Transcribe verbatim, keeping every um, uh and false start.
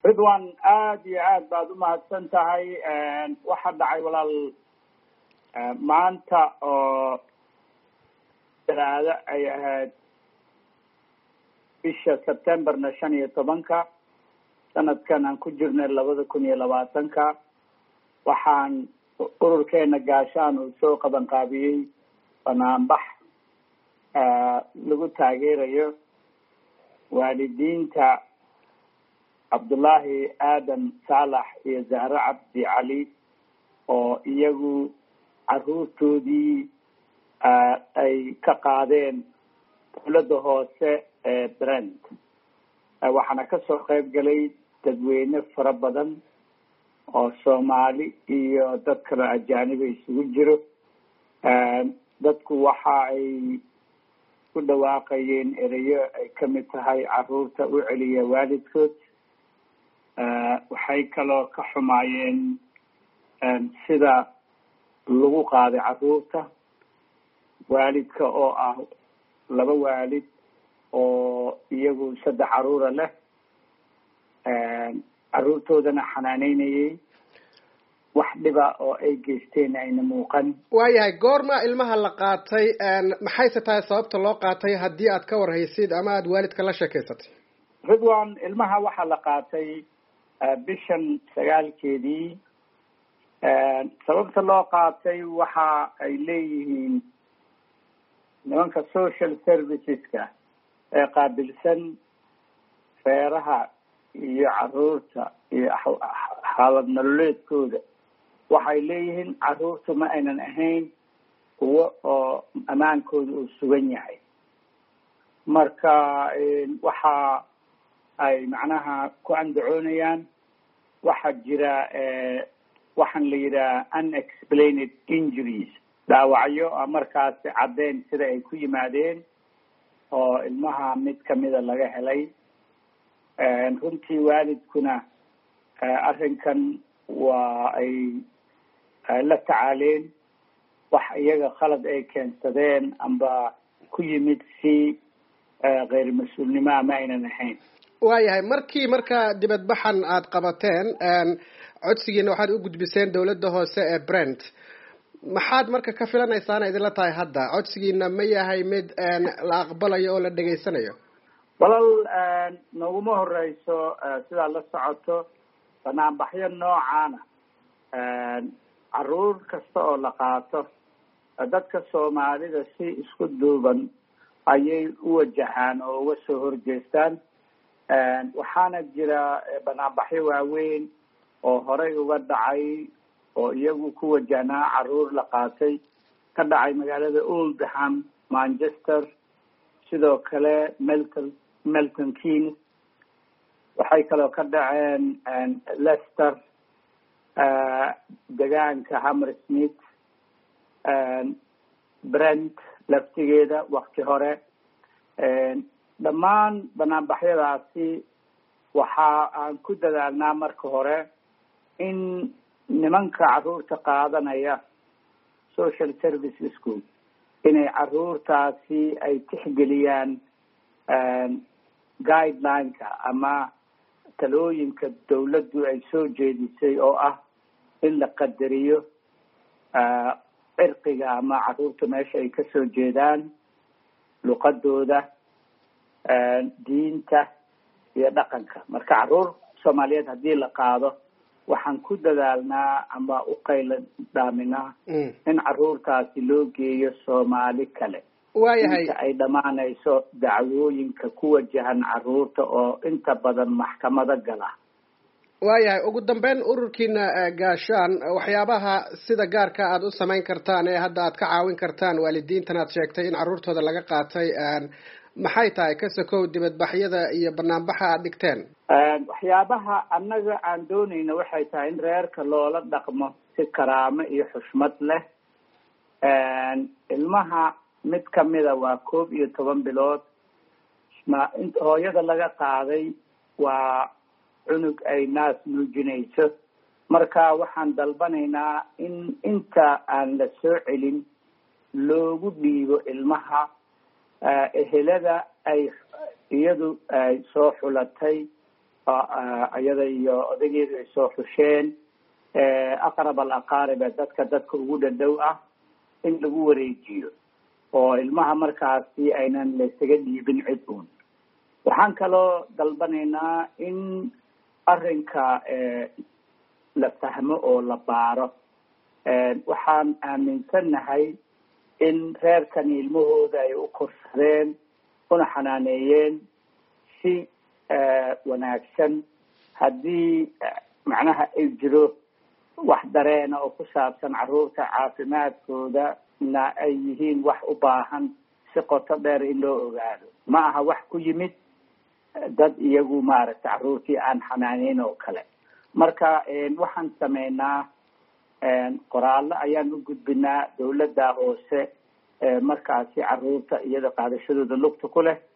ridwan aad iyo aad baad umahadsan tahay waxaa dhacay walaal maanta oo talaado ay ahayd bisha sebtemberna shan iyo tobanka sanadkan aan ku jirnay labada kun iyo labaatanka waxaan ururkeena gaashaan uu soo qaban qaabiyey banaanbax lagu taageerayo waalidiinta cabdullaahi aadan saalax iyo zahro cabdi cali oo iyagu caruurtoodii ay ka qaadeen dawladda hoose ee brent waxaana kasoo qayb galay dadweyne fara badan oo soomaali iyo dad kale ajaaniba isugu jiro dadku waxa ay ku dhawaaqayeen ereyo ay kamid tahay caruurta u celiya waalidkood waxay kaloo ka xumaayeen sida lagu qaaday caruurta waalidka oo ah laba waalid oo iyagu saddex caruura leh caruurtoodana xanaaneynayay wax dhiba oo ay geysteen ayna muuqan. waayahay goorma ilmaha la qaatay maxayse tahay sababta loo qaatay haddii aad ka warhaysid ama aada waalidka la sheekeysatay? ridwan ilmaha waxaa la qaatay bishan sagaalkeedii sababta loo qaatay waxa ay leeyihiin nimanka social serviceska ee qaabilsan feeraha iyo caruurta iyo xaalad nololeedkooda waxay leeyihiin caruurtu ma aynan ahayn kuwo oo ammaankooda uu sugan yahay marka waxa ay macnaha ku andacoonayaan waxaa jira waxaan la yidhaha unexplained injuries dhaawacyo markaasi caddeyn sida ay ku yimaadeen oo ilmaha mid kamida laga helay runtii waalidkuna arrinkan waa ay la tacaaleen wax iyaga khalad ay keensadeen amba ku yimid si keyr mas-uulnimo ma aynan ahayn. waayahay markii marka dibadbaxan aad qabateen codsigiina waxaad u gudbiseen dawladda hoose ee brent maxaad marka ka filanaysaana idinla tahay hadda codsigiina ma yahay mid la aqbalayo oo la dhegaysanayo? walaal noguma horeyso sidaad la socoto banaanbaxyo noocaana caruur kasta oo la qaato dadka soomaalida si isku duuban ayay u wajahaan oo uga soo horjeestaan waxaana jira banaanbaxyo waaweyn oo horey uga dhacay oo iyagu ku wajahnaa caruur la qaatay ka dhacay magaalada oldham manchester sidoo kale melton melton keynes waxay kaloo ka dhaceen leicester degaanka hammersmith brent laftigeeda wakti hore dhammaan banaanbaxyadaasi waxa aan ku dadaalnaa marka hore in nimanka caruurta qaadanaya social service school inay caruurtaasi ay tixgeliyaan guidelineka ama talooyinka dawladdu ay soo jeedisay oo ah in la qadariyo cirqiga ama caruurta meesha ay kasoo jeedaan luqadooda diinta iyo dhaqanka marka caruur soomaaliyeed haddii la qaado waxaan ku dadaalnaa ama u qayla dhaaminaa in caruurtaasi loo geeyo soomaali kale waayahay inta ay dhamaanayso dacwooyinka ku wajahan caruurta oo inta badan maxkamado gala. waayahay ugu dambeyn ururkiina gaashaan waxyaabaha sida gaarka aada u samayn kartaan ee hadda aad ka caawin kartaan waalidiintan aad sheegtay in caruurtooda laga qaatay maxay tahay ka sokow dibadbaxyada iyo banaanbaxa aad dhigteen? waxyaabaha annaga aan doonayna waxay tahay in reerka loola dhaqmo si karaamo iyo xushmad leh. ilmaha mid kamida waa koob iyo toban bilood ma hooyada laga qaaday waa cunug ay naas nuujinayso marka waxaan dalbanaynaa in inta aan la soo celin loogu dhiibo ilmaha ehelada ay iyadu ay soo xulatay iyada iyo odageedu ay soo xusheen aqrab alaqaarib ee dadka dadka ugu dhadhow ah in lagu wareejiyo oo ilmaha markaasi aynan laysaga dhiibin cid uun. waxaan kaloo dalbanaynaa in arrinka la fahmo oo la baaro. waxaan aaminsannahay in reerkani ilmahooda ay u korsadeen una xanaaneeyeen si wanaagsan. haddii macnaha ay jiro wax dareena oo ku saabsan carruurta caafimaadkooda na ay yihiin wax u baahan si qoto dheer in loo ogaado. ma aha wax ku yimid dad iyagu maaragtay carruurtii aan xanaaneyn oo kale. marka waxaan sameynaa qoraallo ayaan u gudbinaa dawladda hoose markaasi carruurta iyada qaadashadooda lugta ku leh